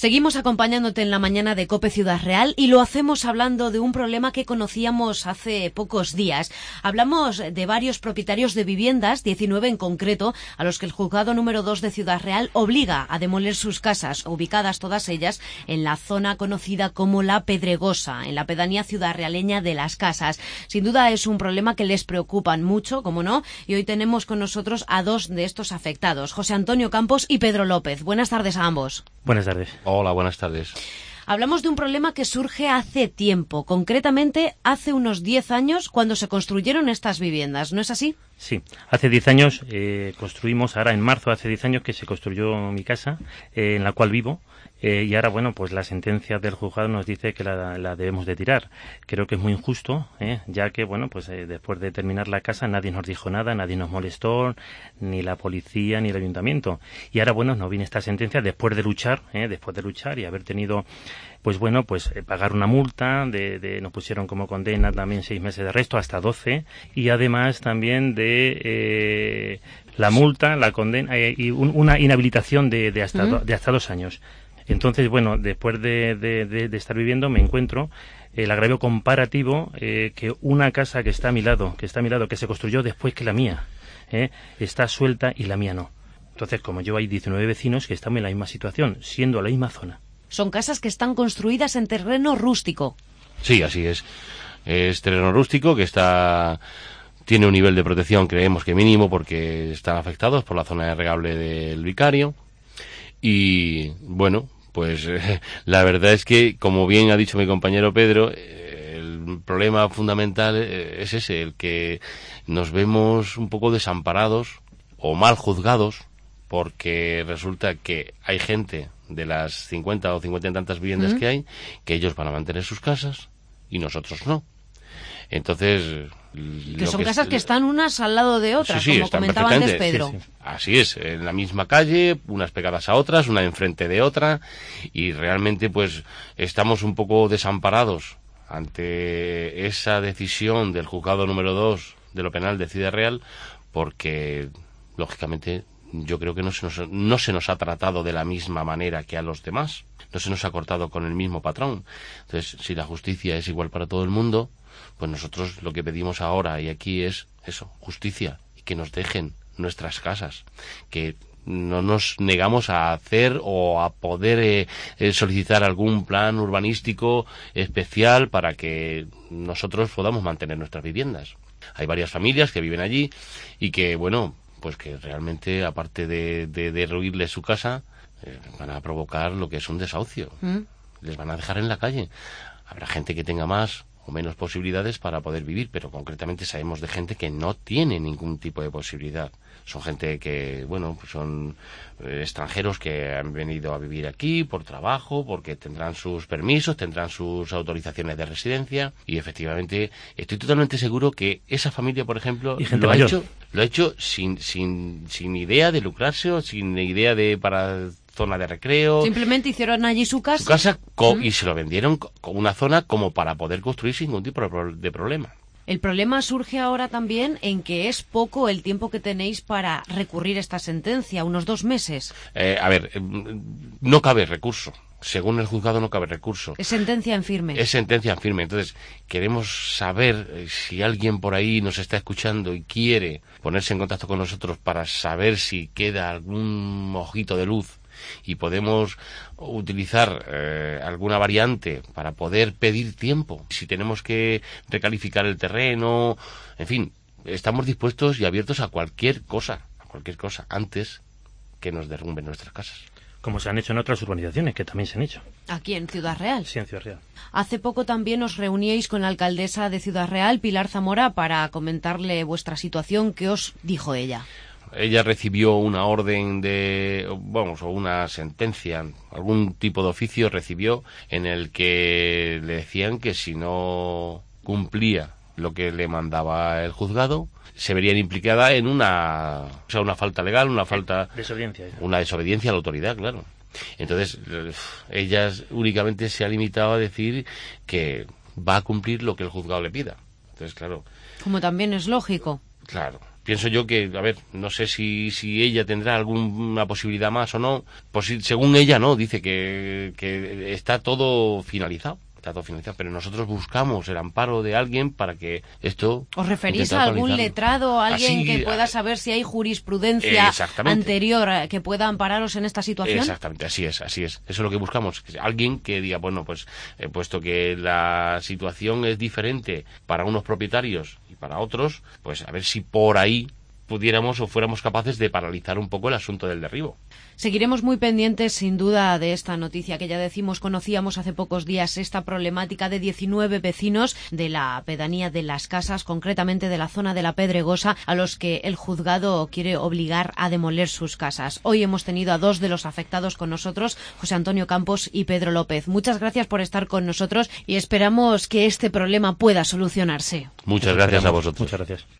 Seguimos acompañándote en la mañana de COPE Ciudad Real y lo hacemos hablando de un problema que conocíamos hace pocos días. Hablamos de varios propietarios de viviendas, 19 en concreto, a los que el juzgado número 2 de Ciudad Real obliga a demoler sus casas, ubicadas todas ellas en la zona conocida como La Pedregosa, en la pedanía ciudadrealeña de Las Casas. Sin duda es un problema que les preocupan mucho, como no, y hoy tenemos con nosotros a dos de estos afectados, José Antonio Campos y Pedro López. Buenas tardes a ambos. Buenas tardes. Hola, buenas tardes. Hablamos de un problema que surge hace tiempo, concretamente hace unos 10 años cuando se construyeron estas viviendas, ¿no es así? Sí, hace 10 años construimos, ahora en marzo hace 10 años que se construyó mi casa, en la cual vivo, y ahora, bueno, pues la sentencia del juzgado nos dice que la debemos de tirar. Creo que es muy injusto, ya que, bueno, pues después de terminar la casa nadie nos dijo nada, nadie nos molestó, ni la policía ni el ayuntamiento. Y ahora, bueno, nos viene esta sentencia después de luchar y haber tenido, pues bueno, pues pagar una multa, nos pusieron como condena también 6 meses de arresto, hasta 12, y además también de la multa, la condena y una inhabilitación de hasta 2 años. Entonces, bueno, después de estar viviendo me encuentro el agravio comparativo que una casa que está a mi lado, que se construyó después que la mía, está suelta y la mía no. Entonces, como yo, hay 19 vecinos que están en la misma situación, siendo la misma zona. Son casas que están construidas en terreno rústico. Sí, así es. Es terreno rústico que tiene un nivel de protección, creemos que mínimo, porque están afectados por la zona regable del Vicario. Y bueno, pues la verdad es que, como bien ha dicho mi compañero Pedro, el problema fundamental es ese, el que nos vemos un poco desamparados o mal juzgados, porque resulta que hay gente de las 50 o 50 y tantas viviendas que hay, que ellos van a mantener sus casas y nosotros no. Entonces, que son casas que están unas al lado de otras, sí, como comentaba antes Pedro. Sí. Así es, en la misma calle, unas pegadas a otras, una enfrente de otra, y realmente pues estamos un poco desamparados ante esa decisión del juzgado número 2 de lo penal de Ciudad Real, porque lógicamente yo creo que no se nos ha tratado de la misma manera que a los demás, no se nos ha cortado con el mismo patrón. Entonces, si la justicia es igual para todo el mundo, pues nosotros lo que pedimos ahora y aquí es eso, justicia, y que nos dejen nuestras casas, que no nos negamos a hacer o a poder solicitar algún plan urbanístico especial para que nosotros podamos mantener nuestras viviendas. Hay varias familias que viven allí y que, bueno, pues que realmente, aparte de derruirles su casa, van a provocar lo que es un desahucio. Les van a dejar en la calle. Habrá gente que tenga más o menos posibilidades para poder vivir, pero concretamente sabemos de gente que no tiene ningún tipo de posibilidad. Son gente que, bueno, pues son extranjeros que han venido a vivir aquí por trabajo, porque tendrán sus permisos, tendrán sus autorizaciones de residencia, y efectivamente estoy totalmente seguro que esa familia, por ejemplo, lo ha hecho sin idea de lucrarse o sin idea de para zona de recreo. Simplemente hicieron allí su casa. Y se lo vendieron con una zona como para poder construir sin ningún tipo de problema. El problema surge ahora también en que es poco el tiempo que tenéis para recurrir esta sentencia, unos 2 meses. No cabe recurso. Según el juzgado no cabe recurso. Es sentencia en firme. Es sentencia en firme. Entonces, queremos saber si alguien por ahí nos está escuchando y quiere ponerse en contacto con nosotros para saber si queda algún ojito de luz y podemos utilizar alguna variante para poder pedir tiempo. Si tenemos que recalificar el terreno, en fin, estamos dispuestos y abiertos a cualquier cosa antes que nos derrumben nuestras casas. Como se han hecho en otras urbanizaciones, que también se han hecho. ¿Aquí en Ciudad Real? Sí, en Ciudad Real. Hace poco también os reuníais con la alcaldesa de Ciudad Real, Pilar Zamora, para comentarle vuestra situación. ¿Qué os dijo ella? Ella recibió una orden o una sentencia, algún tipo de oficio recibió, en el que le decían que si no cumplía lo que le mandaba el juzgado, se verían implicada en una falta legal, una desobediencia a la autoridad, claro. Entonces, ella únicamente se ha limitado a decir que va a cumplir lo que el juzgado le pida. Entonces, claro. Como también es lógico. Claro. pienso yo que, a ver, no sé si ella tendrá alguna posibilidad más o no, pues según ella no, dice que está todo finalizado. Está todo finalizado, pero nosotros buscamos el amparo de alguien para que esto... ¿Os referís a algún letrado, a alguien que pueda saber si hay jurisprudencia anterior que pueda ampararos en esta situación? Exactamente, así es. Eso es lo que buscamos, alguien que diga, bueno, pues puesto que la situación es diferente para unos propietarios y para otros, pues a ver si por ahí pudiéramos o fuéramos capaces de paralizar un poco el asunto del derribo. Seguiremos muy pendientes, sin duda, de esta noticia que ya decimos, conocíamos hace pocos días esta problemática de 19 vecinos de la pedanía de Las Casas, concretamente de la zona de la Pedregosa, a los que el juzgado quiere obligar a demoler sus casas. Hoy hemos tenido a 2 de los afectados con nosotros, José Antonio Campos y Pedro López. Muchas gracias por estar con nosotros y esperamos que este problema pueda solucionarse. Muchas gracias a vosotros. Muchas gracias.